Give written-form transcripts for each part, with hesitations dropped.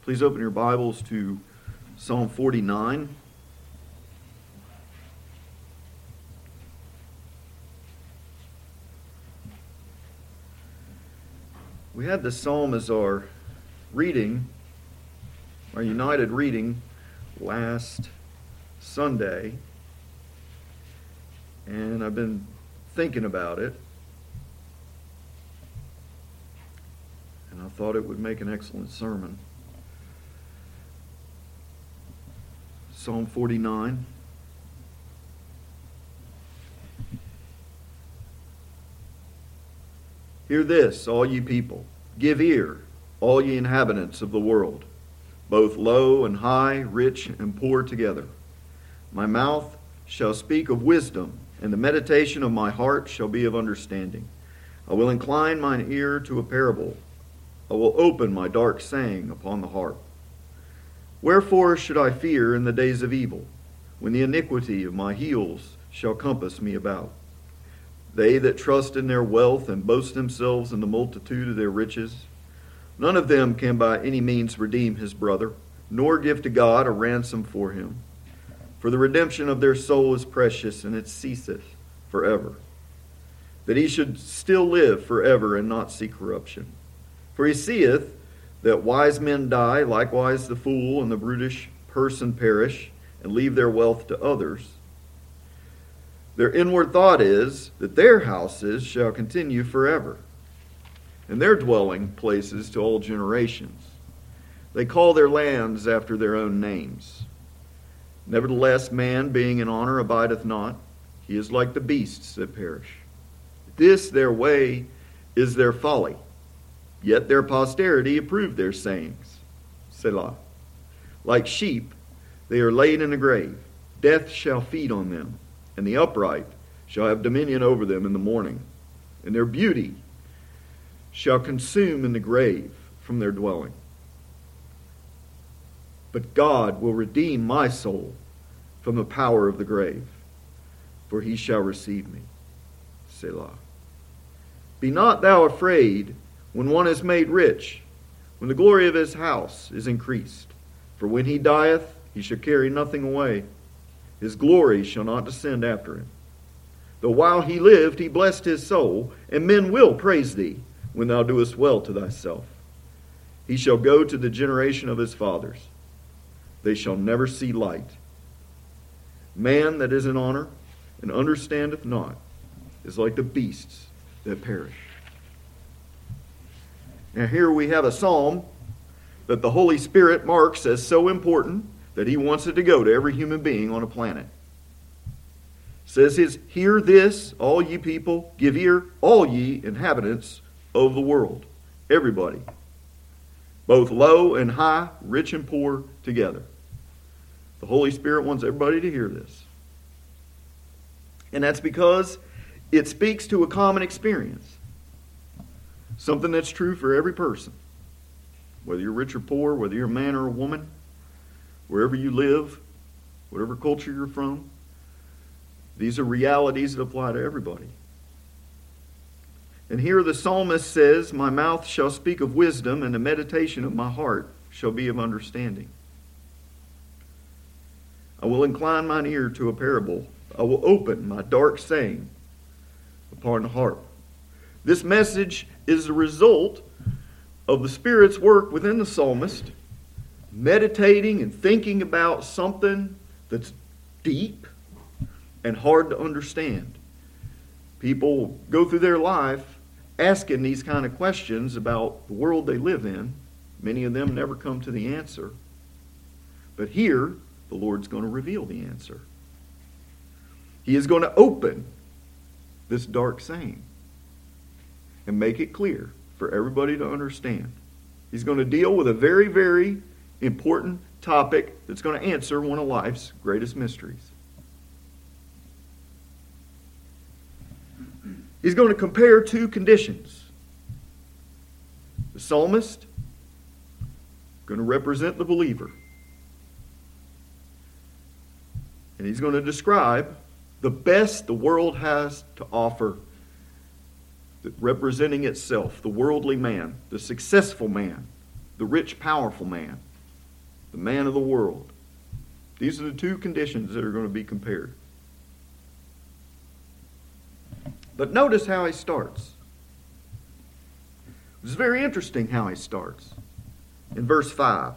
Please open your Bibles to Psalm 49. We had this psalm as our reading, our united reading, last Sunday. And I've been thinking about it. And I thought it would make an excellent sermon. Psalm 49. Hear this, all ye people. Give ear, all ye inhabitants of the world, both low and high, rich and poor together. My mouth shall speak of wisdom, and the meditation of my heart shall be of understanding. I will incline mine ear to a parable. I will open my dark saying upon the harp. Wherefore should I fear in the days of evil, when the iniquity of my heels shall compass me about? They that trust in their wealth and boast themselves in the multitude of their riches, none of them can by any means redeem his brother, nor give to God a ransom for him. For the redemption of their soul is precious, and it ceaseth forever. That he should still live forever and not see corruption. For he seeth that wise men die, likewise the fool and the brutish person perish, and leave their wealth to others. Their inward thought is that their houses shall continue forever, and their dwelling places to all generations. They call their lands after their own names. Nevertheless, man being in honor abideth not. He is like the beasts that perish. This their way is their folly. Yet their posterity approve their sayings. Selah. Like sheep, they are laid in a grave. Death shall feed on them, and the upright shall have dominion over them in the morning. And their beauty shall consume in the grave from their dwelling. But God will redeem my soul from the power of the grave, for he shall receive me. Selah. Be not thou afraid when one is made rich, when the glory of his house is increased. For when he dieth, he shall carry nothing away. His glory shall not descend after him. Though while he lived, he blessed his soul, and men will praise thee when thou doest well to thyself. He shall go to the generation of his fathers. They shall never see light. Man that is in honor and understandeth not is like the beasts that perish. Now here we have a psalm that the Holy Spirit marks as so important that he wants it to go to every human being on a planet. It says, hear this, all ye people, give ear, all ye inhabitants of the world. Everybody. Both low and high, rich and poor together. The Holy Spirit wants everybody to hear this. And that's because it speaks to a common experience. Something that's true for every person. Whether you're rich or poor, whether you're a man or a woman, wherever you live, whatever culture you're from, these are realities that apply to everybody. And here the psalmist says, my mouth shall speak of wisdom, and the meditation of my heart shall be of understanding. I will incline mine ear to a parable. I will open my dark saying upon the harp. This message is the result of the Spirit's work within the psalmist, meditating and thinking about something that's deep and hard to understand. People go through their life asking these kind of questions about the world they live in. Many of them never come to the answer. But here, the Lord's going to reveal the answer. He is going to open this dark saying and make it clear for everybody to understand. He's going to deal with a very, very important topic that's going to answer one of life's greatest mysteries. He's going to compare two conditions. The psalmist going to represent the believer. And he's going to describe the best the world has to offer, representing itself, the worldly man, the successful man, the rich, powerful man. the man of the world. These are the two conditions that are going to be compared. But notice how he starts. It's very interesting how he starts. In verse 5.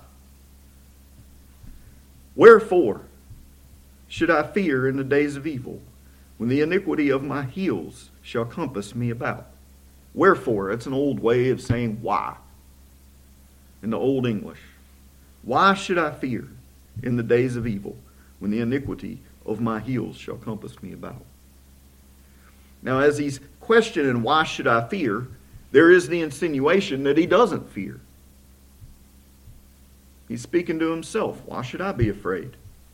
Wherefore should I fear in the days of evil, when the iniquity of my heels shall compass me about? Wherefore, that's an old way of saying why in the Old English. Why should I fear in the days of evil, when the iniquity of my heels shall compass me about? Now, as he's questioning why should I fear, there is the insinuation that he doesn't fear. He's speaking to himself. Why should I be afraid?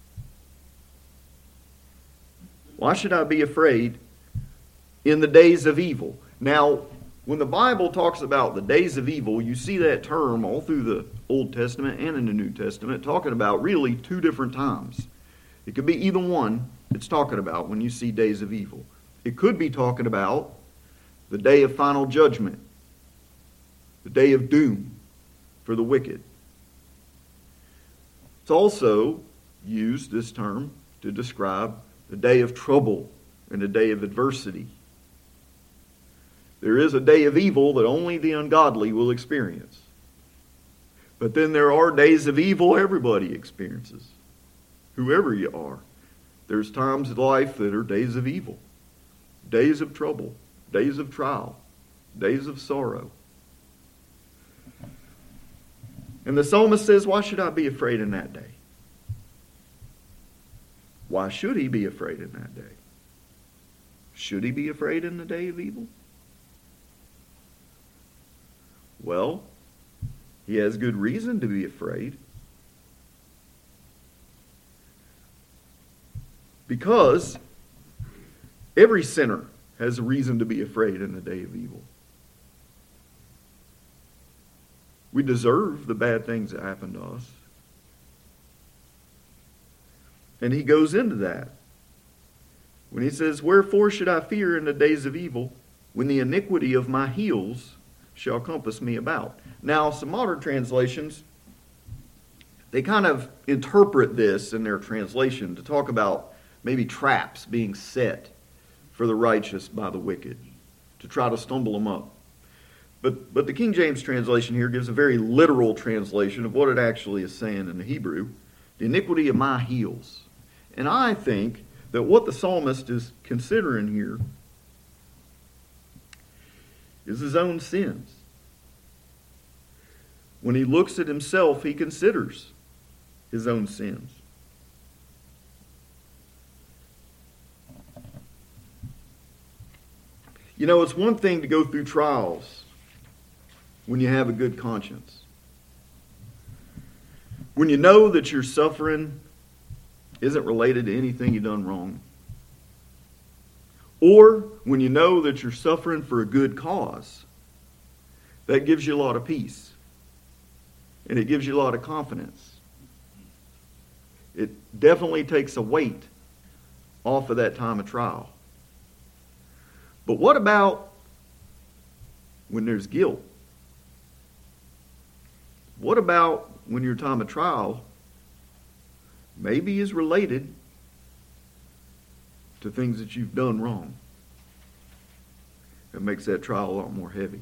Why should I be afraid in the days of evil? Now, when the Bible talks about the days of evil, you see that term all through the Old Testament and in the New Testament, talking about really two different times. It could be either one it's talking about when you see days of evil. It could be talking about the day of final judgment, the day of doom for the wicked. It's also used, this term, to describe the day of trouble and the day of adversity. There is a day of evil that only the ungodly will experience. But then there are days of evil everybody experiences, whoever you are. There's times in life that are days of evil, days of trouble, days of trial, days of sorrow. And the psalmist says, why should I be afraid in that day? Why should he be afraid in that day? Should he be afraid in the day of evil? Well, he has good reason to be afraid. Because every sinner has a reason to be afraid in the day of evil. We deserve the bad things that happen to us. And he goes into that. When he says, wherefore should I fear in the days of evil, when the iniquity of my heels shall compass me about? Now, some modern translations, they kind of interpret this in their translation to talk about maybe traps being set for the righteous by the wicked, to try to stumble them up. But the King James translation here gives a very literal translation of what it actually is saying in the Hebrew. The iniquity of my heels. And I think that what the psalmist is considering here is his own sins. When he looks at himself, he considers his own sins. You know, it's one thing to go through trials when you have a good conscience. When you know that your suffering isn't related to anything you've done wrong. Or when you know that you're suffering for a good cause. That gives you a lot of peace. And it gives you a lot of confidence. It definitely takes a weight off of that time of trial. But what about when there's guilt? What about when your time of trial maybe is related to things that you've done wrong? It makes that trial a lot more heavy.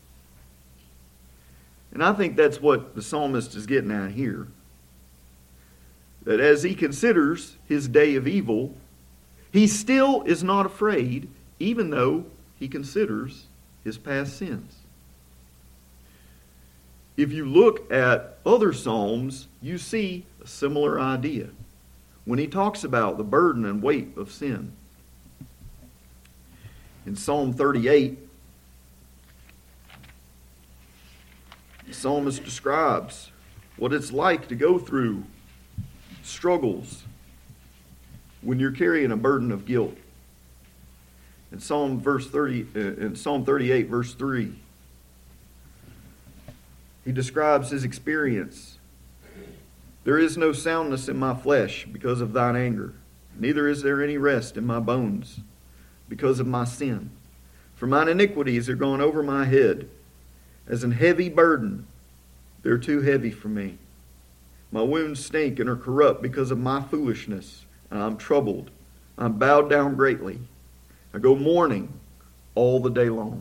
And I think that's what the psalmist is getting at here. That as he considers his day of evil, he still is not afraid, even though he considers his past sins. If you look at other psalms, you see a similar idea when he talks about the burden and weight of sin. In Psalm 38, the psalmist describes what it's like to go through struggles when you're carrying a burden of guilt. In Psalm 38, verse 3, he describes his experience. There is no soundness in my flesh because of thine anger, neither is there any rest in my bones because of my sin. For mine iniquities are gone over my head. As an heavy burden, they're too heavy for me. My wounds stink and are corrupt because of my foolishness, and I'm troubled. I'm bowed down greatly. I go mourning all the day long.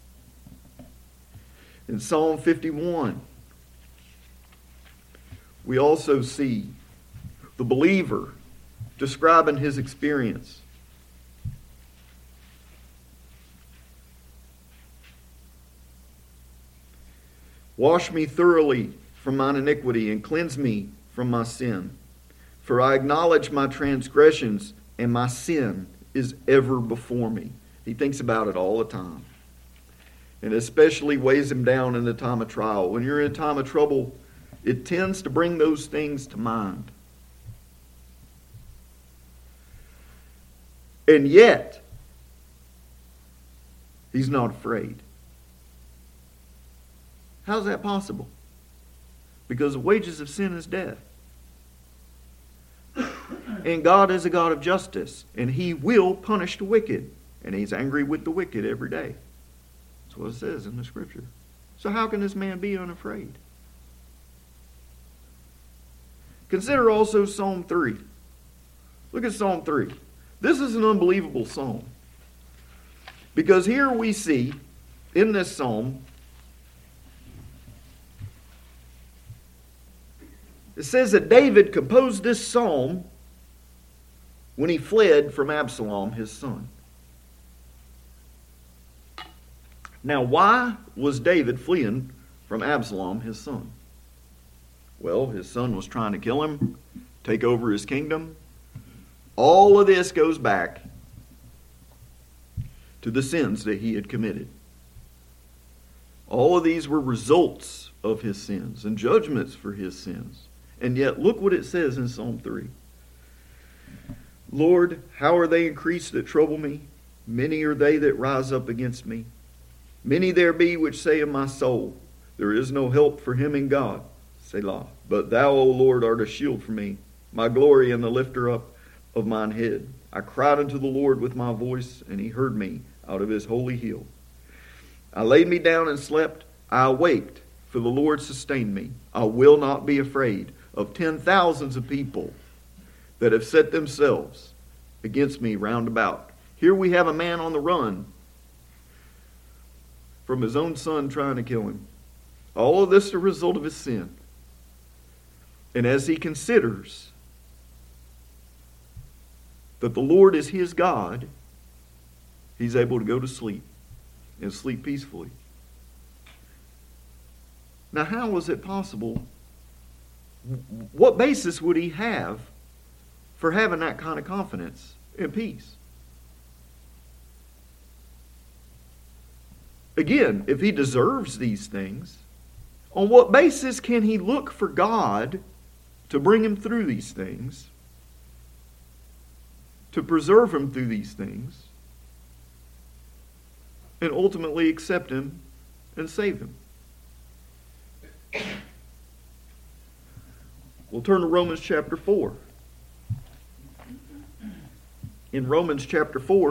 In Psalm 51, we also see the believer describing his experience. Wash me thoroughly from mine iniquity and cleanse me from my sin. For I acknowledge my transgressions, and my sin is ever before me. He thinks about it all the time. And especially weighs him down in the time of trial. When you're in a time of trouble, it tends to bring those things to mind. And yet, he's not afraid. How's that possible? Because the wages of sin is death. And God is a God of justice, and He will punish the wicked. And He's angry with the wicked every day. That's what it says in the Scripture. So how can this man be unafraid? Consider also Psalm 3. Look at Psalm 3. This is an unbelievable psalm. Because here we see, in this psalm, it says that David composed this psalm when he fled from Absalom, his son. Now, why was David fleeing from Absalom, his son? Well, his son was trying to kill him, take over his kingdom. All of this goes back to the sins that he had committed. All of these were results of his sins and judgments for his sins. And yet, look what it says in Psalm 3. Lord, how are they increased that trouble me? Many are they that rise up against me. Many there be which say in my soul, there is no help for him in God. Selah. But thou, O Lord, art a shield for me, my glory and the lifter up of mine head. I cried unto the Lord with my voice, and he heard me out of his holy hill. I laid me down and slept. I awaked, for the Lord sustained me. I will not be afraid of 10,000s of people that have set themselves against me round about. Here we have a man on the run from his own son trying to kill him. All of this is a result of his sin. And as he considers that the Lord is his God, he's able to go to sleep and sleep peacefully. Now, how was it possible? What basis would he have for having that kind of confidence and peace? Again, if he deserves these things, on what basis can he look for God to bring him through these things, to preserve him through these things, and ultimately accept him and save him? We'll turn to Romans chapter 4. In Romans chapter 4,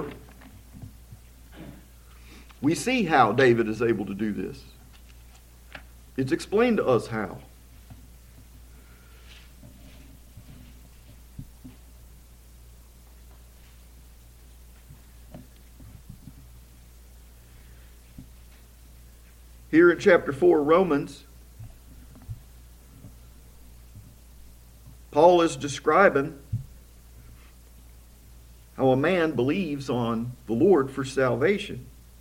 we see how David is able to do this. It's explained to us how. Here in chapter 4 of Romans, Paul is describing how a man believes on the Lord for salvation.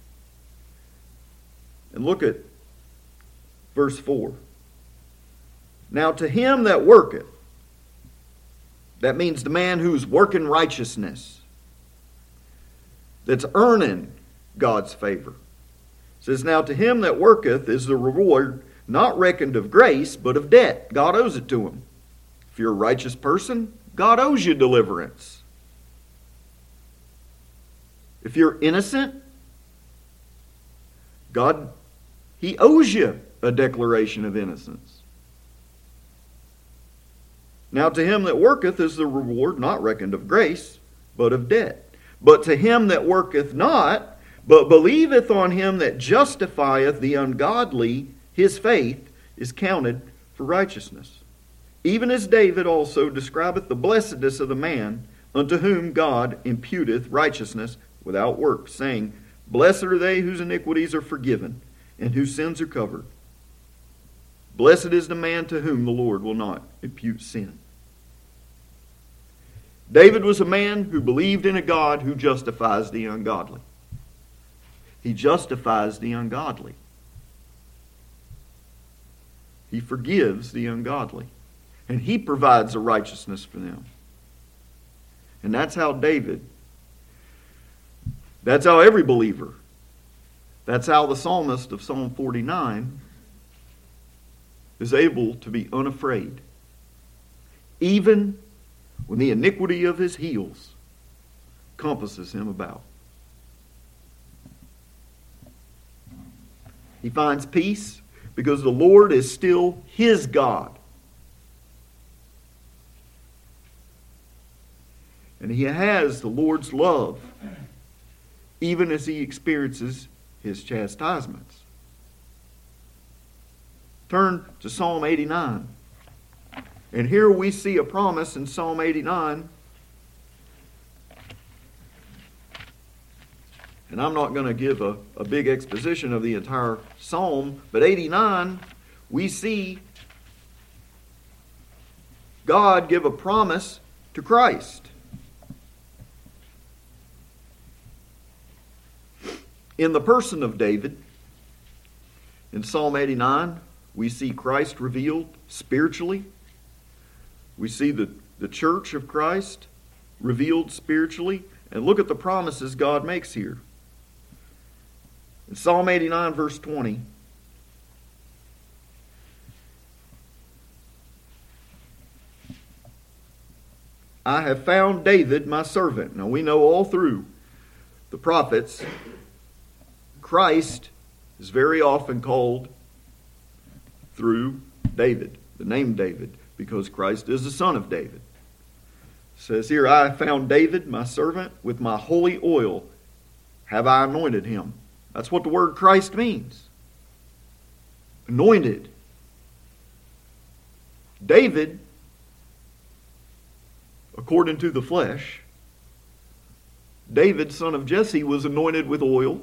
And look at verse 4. Now to him that worketh, that means the man who's working righteousness, that's earning God's favor. It says, now to him that worketh is the reward not reckoned of grace, but of debt. God owes it to him. If you're a righteous person, God owes you deliverance. If you're innocent, God, He owes you a declaration of innocence. Now to him that worketh is the reward not reckoned of grace, but of debt. But to him that worketh not, but believeth on him that justifieth the ungodly, his faith is counted for righteousness. even as David also describeth the blessedness of the man unto whom God imputeth righteousness without works, saying, Blessed are they whose iniquities are forgiven, and whose sins are covered. Blessed is the man to whom the Lord will not impute sin. David was a man who believed in a God who justifies the ungodly. He justifies the ungodly. He forgives the ungodly. And he provides a righteousness for them. And that's how that's how every believer, that's how the psalmist of Psalm 49 is able to be unafraid. Even when the iniquity of his heels compasses him about. He finds peace because the Lord is still his God. And he has the Lord's love even as he experiences his chastisements. Turn to Psalm 89. And here we see a promise in Psalm 89. And I'm not going to give a big exposition of the entire psalm, but 89, we see God give a promise to Christ. In the person of David, in Psalm 89, we see Christ revealed spiritually. We see the church of Christ revealed spiritually. And look at the promises God makes here. In Psalm 89, verse 20, I have found David, my servant. Now we know all through the prophets, Christ is very often called through David, the name David, because Christ is the son of David. It says here, I have found David, my servant, with my holy oil have I anointed him. That's what the word Christ means. Anointed. David, according to the flesh, David, son of Jesse, was anointed with oil,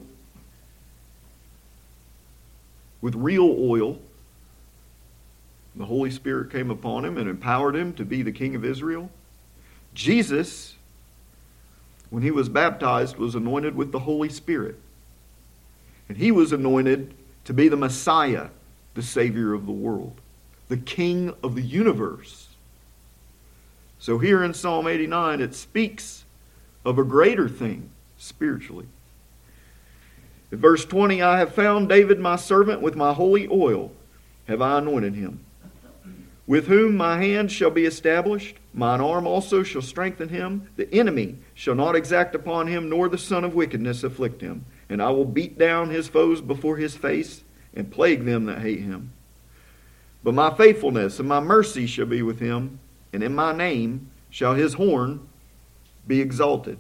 with real oil. The Holy Spirit came upon him and empowered him to be the king of Israel. Jesus, when he was baptized, was anointed with the Holy Spirit. And he was anointed to be the Messiah, the Savior of the world, the King of the universe. So here in Psalm 89, it speaks of a greater thing spiritually. In verse 20, I have found David my servant, with my holy oil have I anointed him. With whom my hand shall be established, mine arm also shall strengthen him. The enemy shall not exact upon him, nor the son of wickedness afflict him. And I will beat down his foes before his face, and plague them that hate him. But my faithfulness and my mercy shall be with him, and in my name shall his horn be exalted.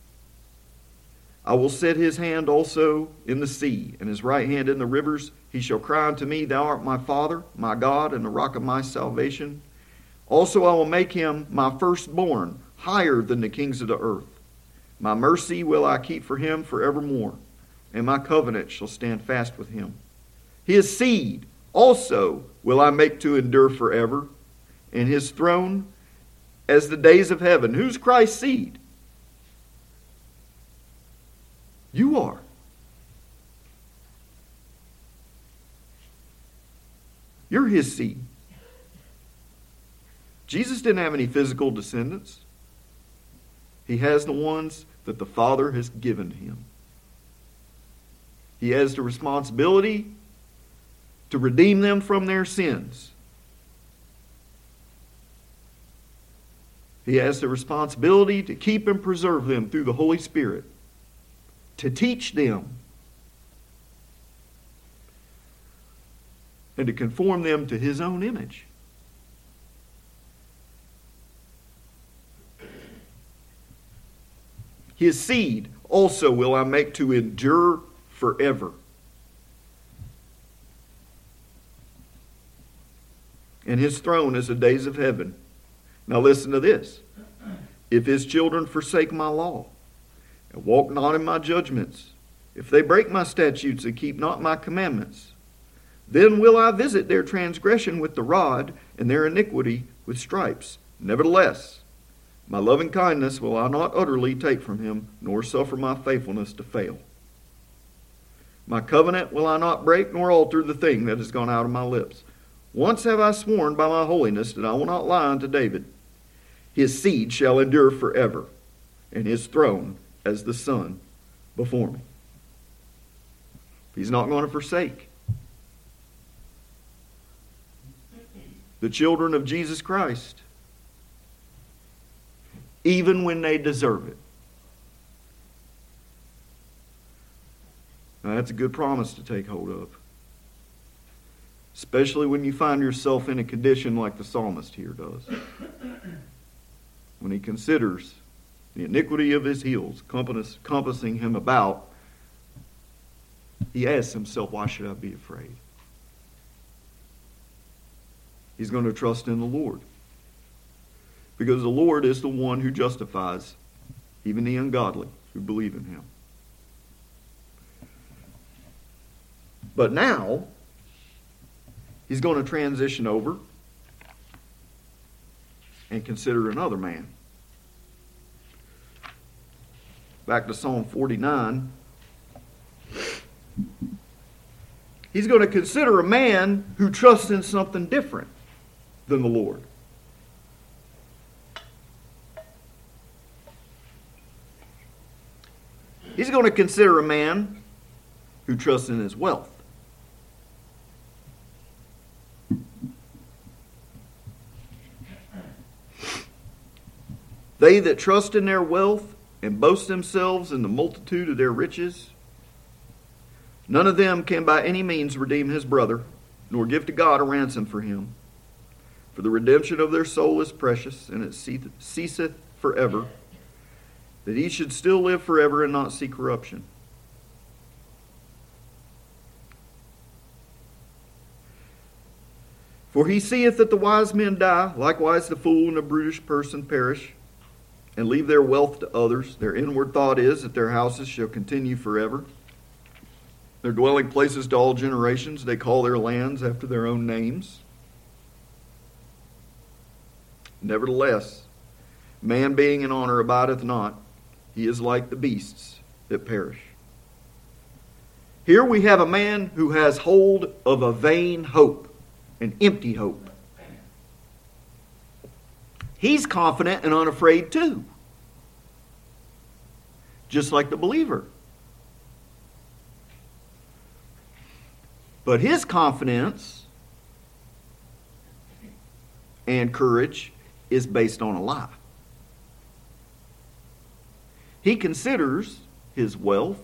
I will set his hand also in the sea, and his right hand in the rivers. He shall cry unto me, Thou art my Father, my God, and the rock of my salvation. Also I will make him my firstborn, higher than the kings of the earth. My mercy will I keep for him forevermore, and my covenant shall stand fast with him. His seed also will I make to endure forever, and his throne as the days of heaven. Who's Christ's seed? You are. You're his seed. Jesus didn't have any physical descendants. He has the ones that the Father has given him. He has the responsibility to redeem them from their sins. He has the responsibility to keep and preserve them through the Holy Spirit, to teach them, and to conform them to his own image. His seed also will I make to endure forever. and his throne is the days of heaven. Now listen to this. If his children forsake my law, and walk not in my judgments, if they break my statutes and keep not my commandments, then will I visit their transgression with the rod, and their iniquity with stripes. Nevertheless, my loving kindness will I not utterly take from him, nor suffer my faithfulness to fail. My covenant will I not break, nor alter the thing that has gone out of my lips. Once have I sworn by my holiness that I will not lie unto David. His seed shall endure forever, and his throne as the sun before me. He's not going to forsake the children of Jesus Christ, even when they deserve it. Now, that's a good promise to take hold of, especially when you find yourself in a condition like the psalmist here does, when he considers the iniquity of his heels compassing him about. He asks himself, why should I be afraid? He's going to trust in the Lord, because the Lord is the one who justifies even the ungodly who believe in him. But now, he's going to transition over and consider another man. Back to Psalm 49. He's going to consider a man who trusts in something different than the Lord. He's going to consider a man who trusts in his wealth. They that trust in their wealth and boast themselves in the multitude of their riches, none of them can by any means redeem his brother, nor give to God a ransom for him. For the redemption of their soul is precious, and it ceaseth forever, that he should still live forever and not see corruption. For he seeth that the wise men die, likewise the fool and the brutish person perish, and leave their wealth to others. Their inward thought is that their houses shall continue forever. Their dwelling places to all generations. They call their lands after their own names. Nevertheless, man being in honor abideth not. He is like the beasts that perish. Here we have a man who has hold of a vain hope, an empty hope. He's confident and unafraid too, just like the believer. But his confidence and courage is based on a lie. He considers his wealth,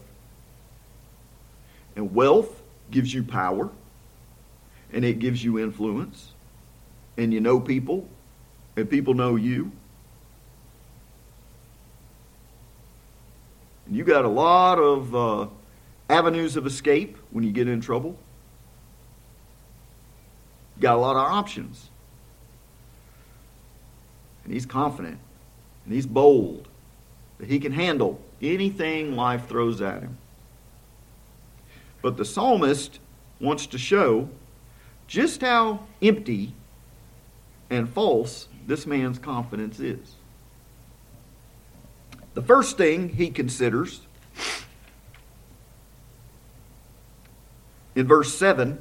and wealth gives you power, and it gives you influence, and you know people, and people know you. And you got a lot of avenues of escape when you get in trouble. You got a lot of options. And he's confident, and he's bold, that he can handle anything life throws at him. But the psalmist wants to show just how empty and false this man's confidence is. The first thing he considers in verse 7,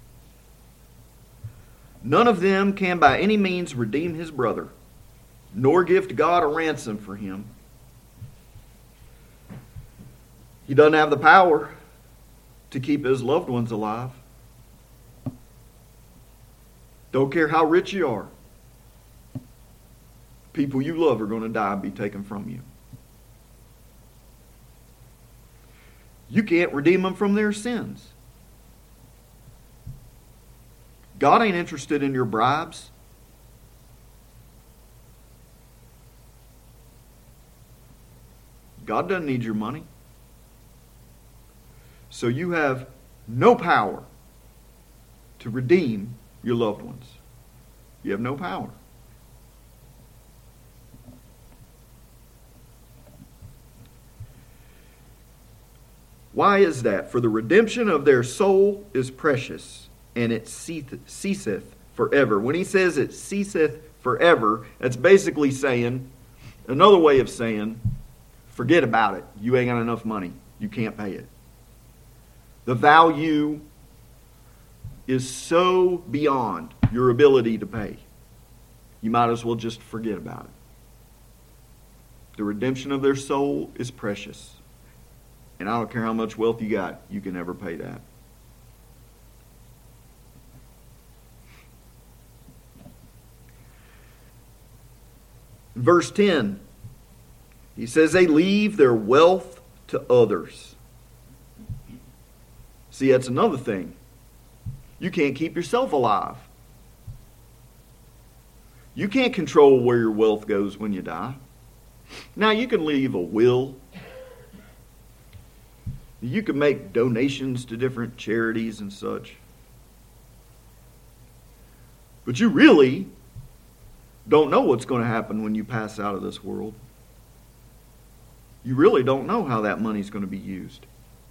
none of them can by any means redeem his brother, nor give to God a ransom for him. He doesn't have the power to keep his loved ones alive. Don't care how rich you are. People you love are going to die and be taken from you. You can't redeem them from their sins. God ain't interested in your bribes. God doesn't need your money. So you have no power to redeem your loved ones. You have no power. Why is that? For the redemption of their soul is precious, and it ceaseth forever. When he says it ceaseth forever, that's basically saying, another way of saying, forget about it. You ain't got enough money. You can't pay it. The value is so beyond your ability to pay. You might as well just forget about it. The redemption of their soul is precious. And I don't care how much wealth you got, you can never pay that. In verse 10, he says they leave their wealth to others. See, that's another thing. You can't keep yourself alive. You can't control where your wealth goes when you die. Now, you can leave a will. You can make donations to different charities and such. But you really don't know what's going to happen when you pass out of this world. You really don't know how that money's going to be used.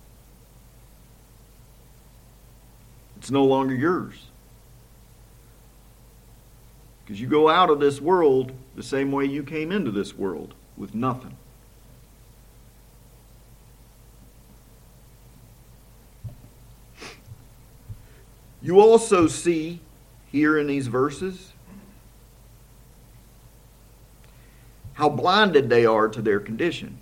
It's no longer yours. Because you go out of this world the same way you came into this world, with nothing. You also see here in these verses how blinded they are to their condition.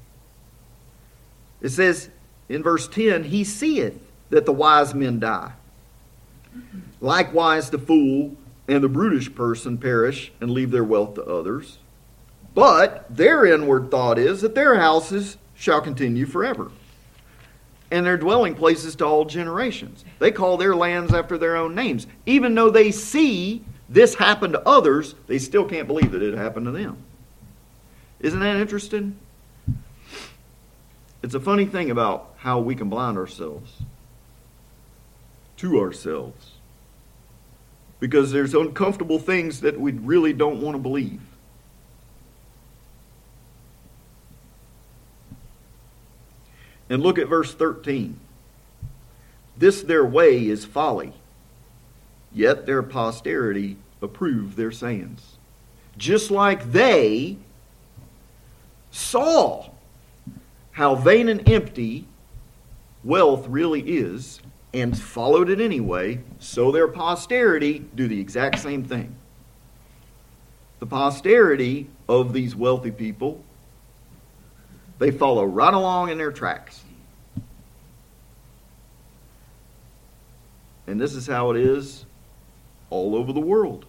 It says in verse 10, he seeth that the wise men die. Likewise the fool and the brutish person perish and leave their wealth to others. But their inward thought is that their houses shall continue forever, and their dwelling places to all generations. They call their lands after their own names. Even though they see this happen to others, they still can't believe that it happened to them. Isn't that interesting? It's a funny thing about how we can blind ourselves to ourselves. Because there's uncomfortable things that we really don't want to believe. And look at verse 13. This their way is folly, yet their posterity approve their sayings. Just like they saw how vain and empty wealth really is and followed it anyway, so their posterity do the exact same thing. The posterity of these wealthy people, they follow right along in their tracks. And this is how it is all over the world.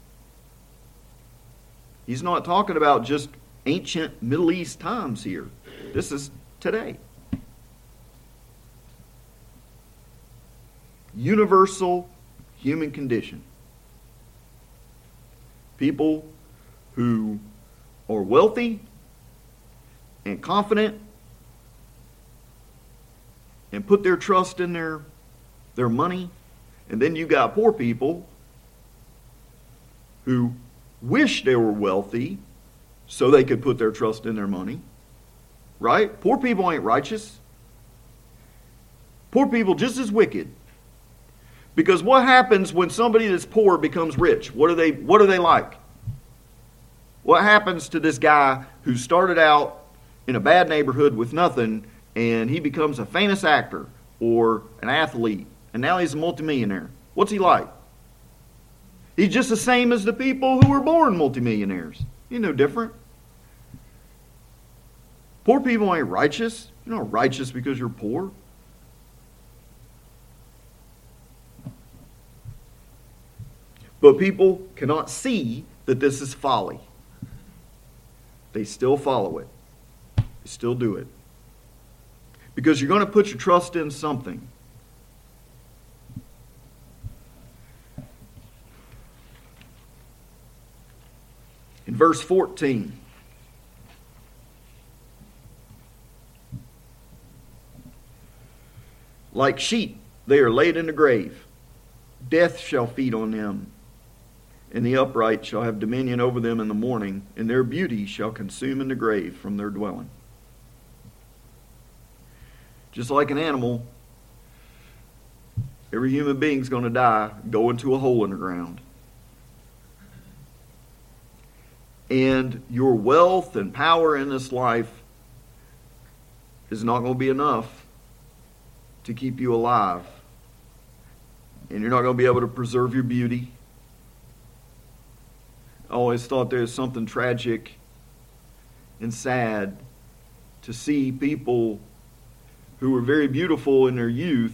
He's not talking about just ancient Middle East times here. This is today. Universal human condition. People who are wealthy and confident and put their trust in their money. And then you got poor people who wish they were wealthy so they could put their trust in their money. Right? Poor people ain't righteous. Poor people just as wicked. Because what happens when somebody that's poor becomes rich? What are they like? What happens to this guy who started out in a bad neighborhood with nothing and he becomes a famous actor or an athlete and now he's a multimillionaire? What's he like? He's just the same as the people who were born multimillionaires. He's no different. Poor people ain't righteous. You're not righteous because you're poor. But people cannot see that this is folly. They still follow it. They still do it. Because you're going to put your trust in something. In verse 14, like sheep, they are laid in the grave. Death shall feed on them. And the upright shall have dominion over them in the morning, and their beauty shall consume in the grave from their dwelling. Just like an animal, every human being's going to die, go into a hole in the ground. And your wealth and power in this life is not going to be enough to keep you alive. And you're not going to be able to preserve your beauty. I always thought there was something tragic and sad to see people who were very beautiful in their youth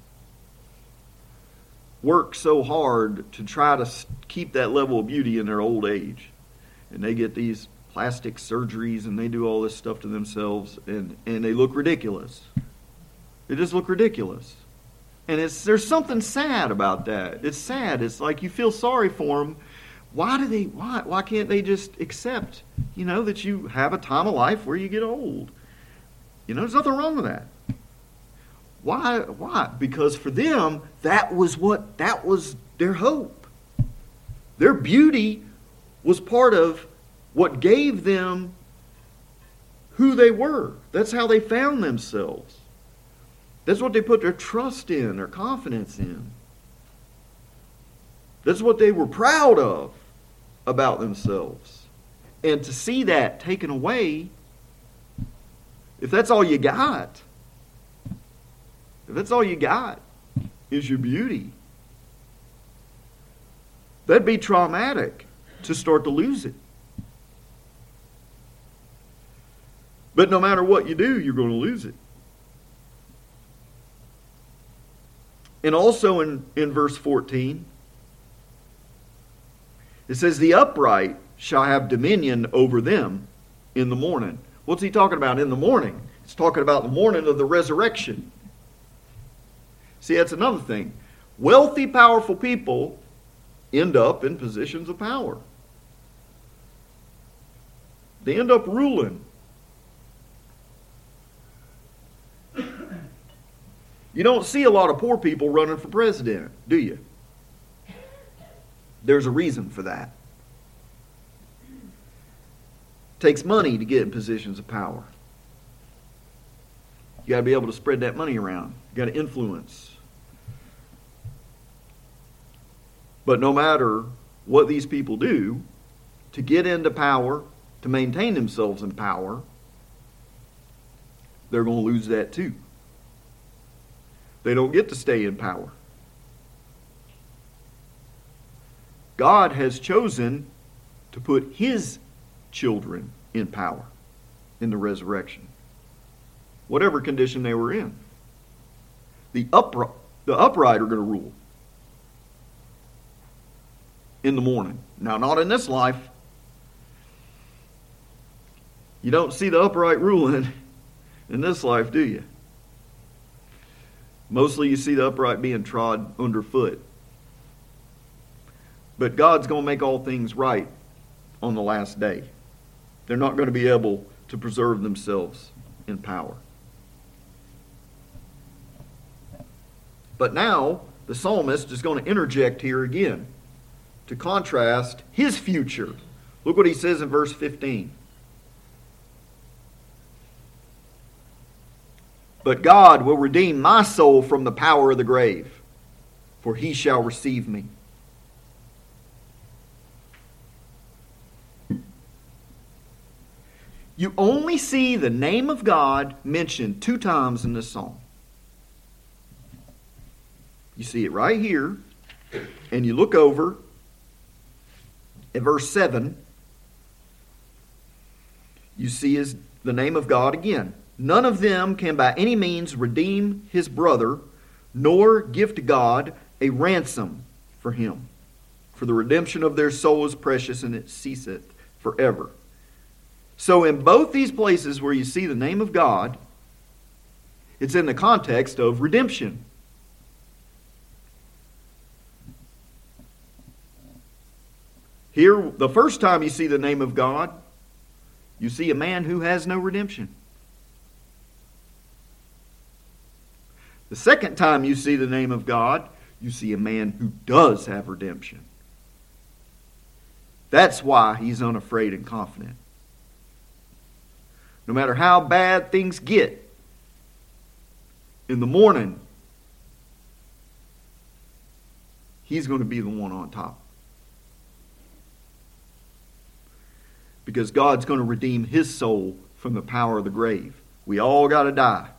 work so hard to try to keep that level of beauty in their old age. And they get these plastic surgeries and they do all this stuff to themselves and they look ridiculous. They just look ridiculous. And there's something sad about that. It's sad. It's like you feel sorry for them. Why can't they just accept, that you have a time of life where you get old? There's nothing wrong with that. Why? Because for them, that was their hope. Their beauty was part of what gave them who they were. That's how they found themselves. That's what they put their trust in, their confidence in. That's what they were proud of about themselves. And to see that taken away, if that's all you got, is your beauty, that'd be traumatic to start to lose it. But no matter what you do, you're going to lose it. And also in verse 14, it says, the upright shall have dominion over them in the morning. What's he talking about in the morning? It's talking about the morning of the resurrection. See, that's another thing. Wealthy, powerful people end up in positions of power. They end up ruling. You don't see a lot of poor people running for president, do you? There's a reason for that. It takes money to get in positions of power. You got to be able to spread that money around. You got to influence. But no matter what these people do to get into power, to maintain themselves in power, they're going to lose that too. They don't get to stay in power. God has chosen to put His children in power in the resurrection, whatever condition they were in. The upright are going to rule in the morning. Now, not in this life. You don't see the upright ruling in this life, do you? Mostly you see the upright being trod underfoot. But God's going to make all things right on the last day. They're not going to be able to preserve themselves in power. But now, the psalmist is going to interject here again to contrast his future. Look what he says in verse 15. But God will redeem my soul from the power of the grave, for He shall receive me. You only see the name of God mentioned 2 times in this psalm. You see it right here, and you look over at verse 7. You see the name of God again. None of them can by any means redeem his brother, nor give to God a ransom for him. For the redemption of their soul is precious, and it ceaseth forever. So in both these places where you see the name of God, it's in the context of redemption. Here, the first time you see the name of God, you see a man who has no redemption. The second time you see the name of God, you see a man who does have redemption. That's why he's unafraid and confident. No matter how bad things get, in the morning, he's going to be the one on top. Because God's going to redeem his soul from the power of the grave. We all got to die.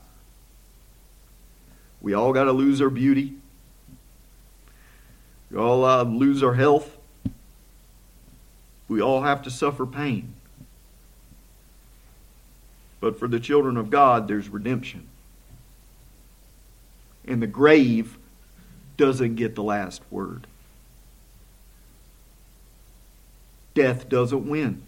We all got to lose our beauty. We all lose our health. We all have to suffer pain. But for the children of God, there's redemption. And the grave doesn't get the last word. Death doesn't win.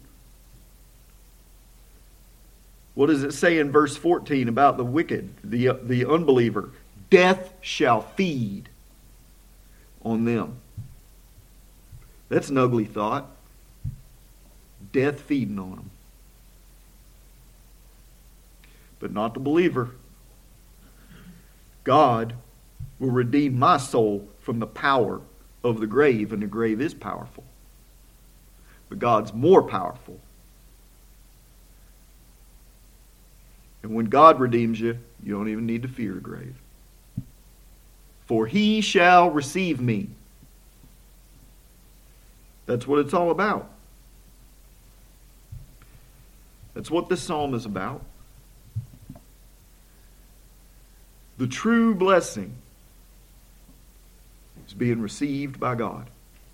What does it say in verse 14 about the wicked, the unbeliever? Death shall feed on them. That's an ugly thought. Death feeding on them. But not the believer. God will redeem my soul from the power of the grave, and the grave is powerful. But God's more powerful. And when God redeems you, you don't even need to fear the grave. For he shall receive me. That's what it's all about. That's what this psalm is about. The true blessing is being received by God.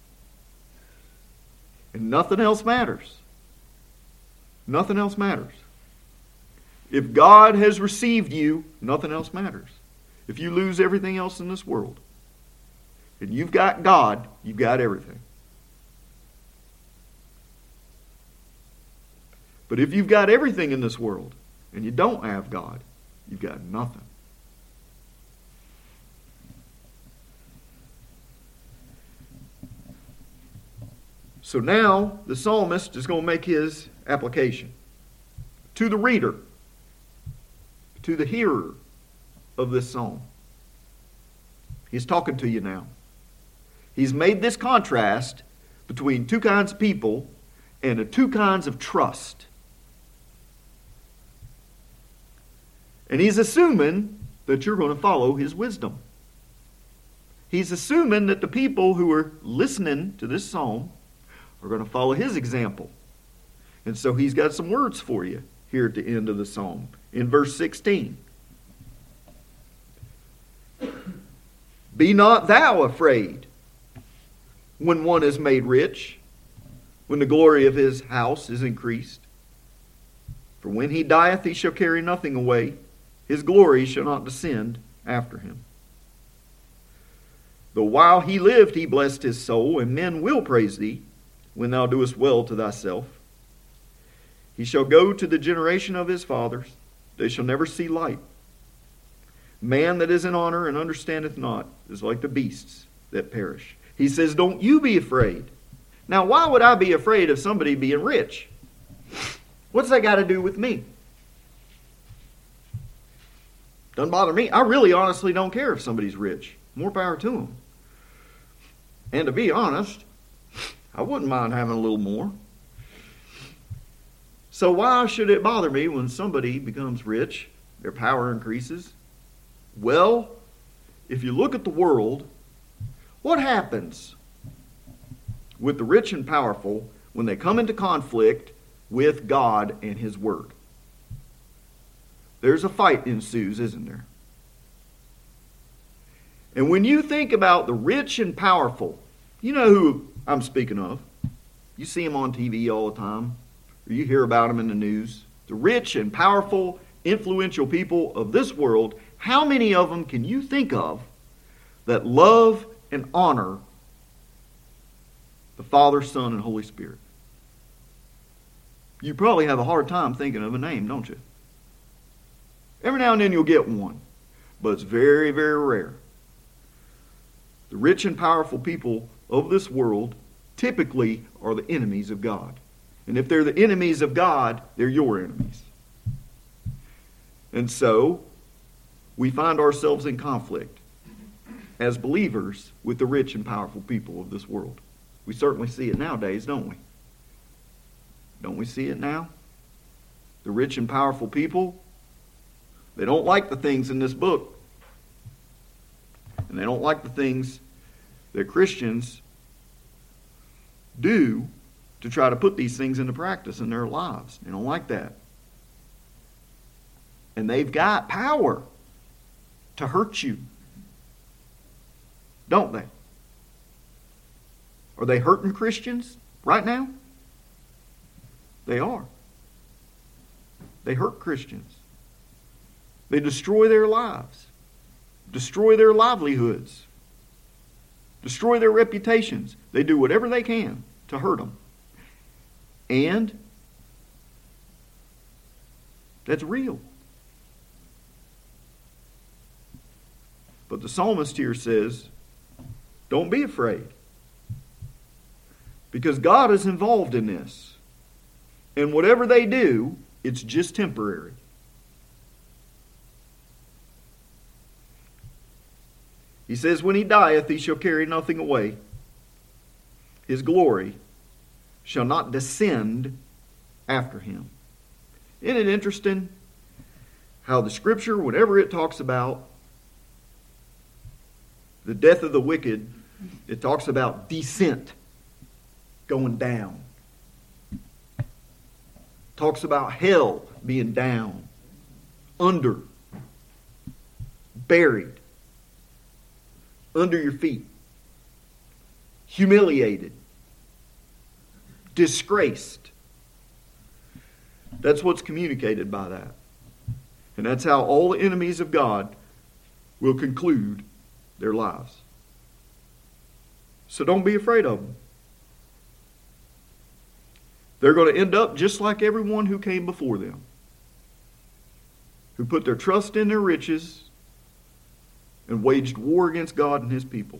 And nothing else matters. Nothing else matters. If God has received you, nothing else matters. If you lose everything else in this world, and you've got God, you've got everything. But if you've got everything in this world, and you don't have God, you've got nothing. So now the psalmist is going to make his application to the reader, to the hearer of this psalm. He's talking to you now. He's made this contrast between two kinds of people and two kinds of trust. And he's assuming that you're going to follow his wisdom. He's assuming that the people who are listening to this psalm are going to follow his example. And so he's got some words for you here at the end of the psalm. In verse 16. Be not thou afraid when one is made rich, when the glory of his house is increased. For when he dieth, he shall carry nothing away. His glory shall not descend after him. Though while he lived, he blessed his soul, and men will praise thee, when thou doest well to thyself. He shall go to the generation of his fathers. They shall never see light. Man that is in honor and understandeth not is like the beasts that perish. He says, don't you be afraid. Now, why would I be afraid of somebody being rich? What's that got to do with me? Doesn't bother me. I really honestly don't care if somebody's rich. More power to them. And to be honest, I wouldn't mind having a little more. So why should it bother me when somebody becomes rich, their power increases? Well, if you look at the world, what happens with the rich and powerful when they come into conflict with God and his word? There's a fight ensues, isn't there? And when you think about the rich and powerful, you know who I'm speaking of. You see them on TV all the time, or you hear about them in the news. The rich and powerful, influential people of this world, how many of them can you think of that love and honor the Father, Son, and Holy Spirit? You probably have a hard time thinking of a name, don't you? Every now and then you'll get one, but it's very, very rare. The rich and powerful people of this world typically are the enemies of God. And if they're the enemies of God, they're your enemies. And so, we find ourselves in conflict as believers with the rich and powerful people of this world. We certainly see it nowadays, don't we? Don't we see it now? The rich and powerful people, they don't like the things in this book. And they don't like the things that Christians do to try to put these things into practice in their lives. They don't like that. And they've got power to hurt you. Don't they? Are they hurting Christians right now? They are. They hurt Christians. They destroy their lives, destroy their livelihoods, destroy their reputations. They do whatever they can to hurt them. And that's real. But the psalmist here says, don't be afraid. Because God is involved in this. And whatever they do, it's just temporary. He says, when he dieth, he shall carry nothing away. His glory shall not descend after him. Isn't it interesting how the Scripture, whenever it talks about the death of the wicked, it talks about descent, going down. Talks about hell being down, under, buried, under your feet, humiliated, disgraced. That's what's communicated by that. And that's how all the enemies of God will conclude their lives. So don't be afraid of them. They're going to end up just like everyone who came before them, who put their trust in their riches and waged war against God and His people.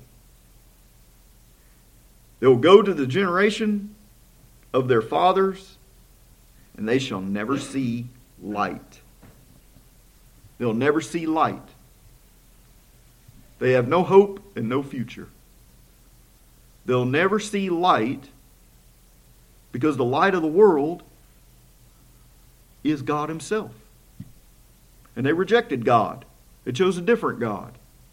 They'll go to the generation of their fathers, and they shall never see light. They'll never see light. They have no hope and no future. They'll never see light because the light of the world is God Himself. And they rejected God. They chose a different God.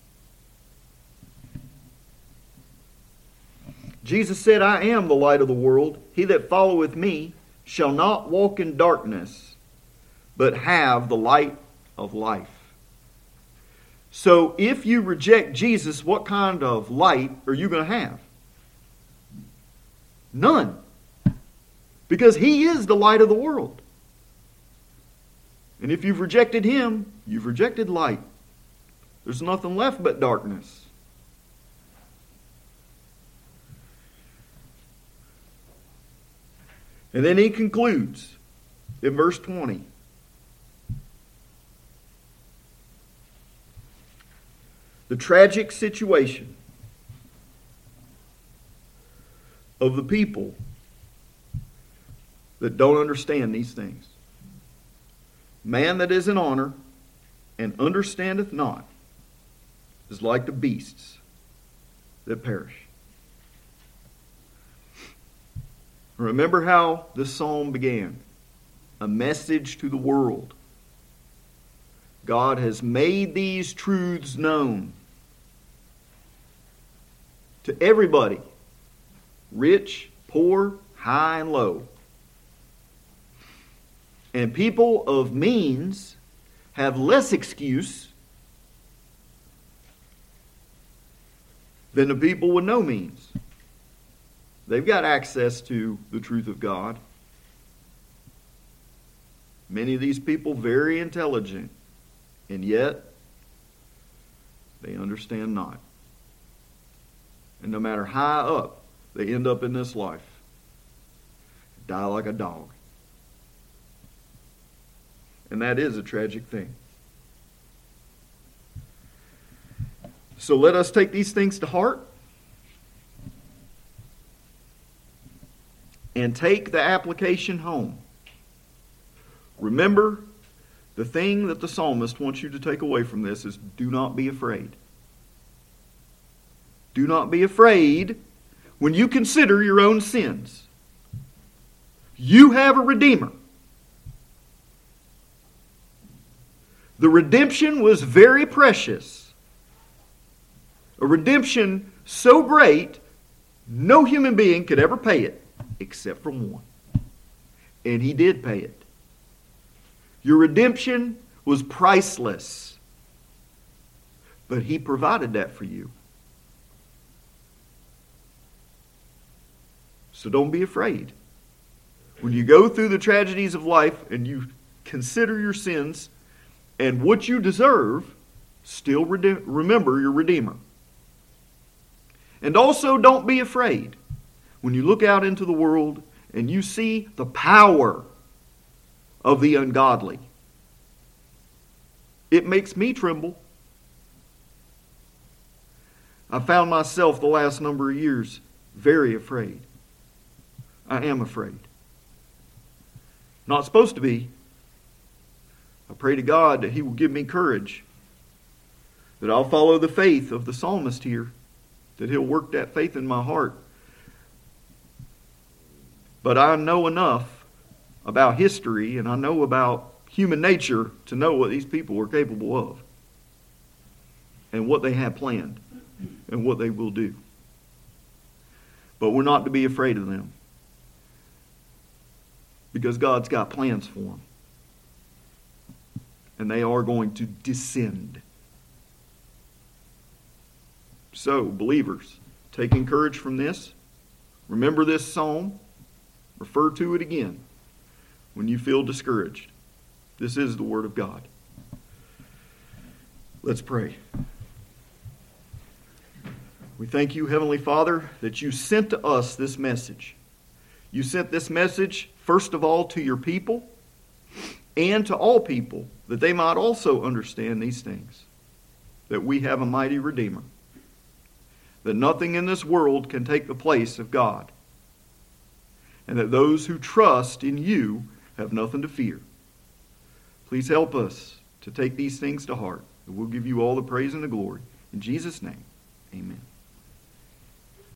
Jesus said, I am the light of the world. He that followeth me shall not walk in darkness, but have the light of life. So if you reject Jesus, what kind of light are you going to have? None. Because He is the light of the world. And if you've rejected Him, you've rejected light. There's nothing left but darkness. And then he concludes in verse 20. The tragic situation of the people that don't understand these things. Man that is in honor and understandeth not is like the beasts that perish. Remember how this psalm began. A message to the world. God has made these truths known to everybody. Rich, poor, high and low. And people of means have less excuse than the people with no means. They've got access to the truth of God. Many of these people very intelligent, and yet they understand not. And no matter high up they end up in this life, die like a dog. And that is a tragic thing. So let us take these things to heart and take the application home. Remember, the thing that the psalmist wants you to take away from this is do not be afraid. Do not be afraid when you consider your own sins. You have a Redeemer. The redemption was very precious. A redemption so great, no human being could ever pay it except for one. And He did pay it. Your redemption was priceless. But He provided that for you. So don't be afraid. When you go through the tragedies of life and you consider your sins and what you deserve, still remember your Redeemer. And also don't be afraid when you look out into the world and you see the power of the ungodly. It makes me tremble. I found myself the last number of years very afraid. I am afraid. Not supposed to be. I pray to God that He will give me courage, that I'll follow the faith of the psalmist here, that He'll work that faith in my heart. But I know enough about history and I know about human nature to know what these people are capable of and what they have planned and what they will do. But we're not to be afraid of them, because God's got plans for them. And they are going to descend. So, believers, taking courage from this, remember this psalm, refer to it again when you feel discouraged. This is the Word of God. Let's pray. We thank you, Heavenly Father, that you sent to us this message. You sent this message, first of all, to your people and to all people, that they might also understand these things. That we have a mighty Redeemer. That nothing in this world can take the place of God. And that those who trust in you have nothing to fear. Please help us to take these things to heart. And we'll give you all the praise and the glory. In Jesus' name, amen.